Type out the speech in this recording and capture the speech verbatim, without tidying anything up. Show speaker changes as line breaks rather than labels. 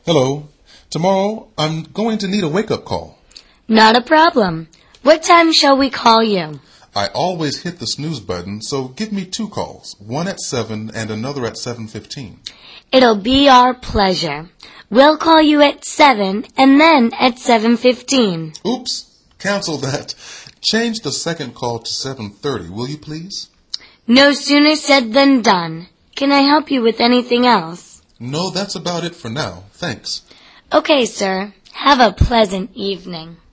Hello. Tomorrow, I'm going to need a wake-up call.
Not a problem. What time shall we call you?
I always hit the snooze button, so give me two calls, one at seven and another at seven fifteen.
It'll be our pleasure. We'll call you at seven and then at seven fifteen.
Oops, cancel that. Change the second call to seven thirty, will you please?
No sooner said than done. Can I help you with anything else?
No, that's about it for now. Thanks.
Okay, sir. Have a pleasant evening.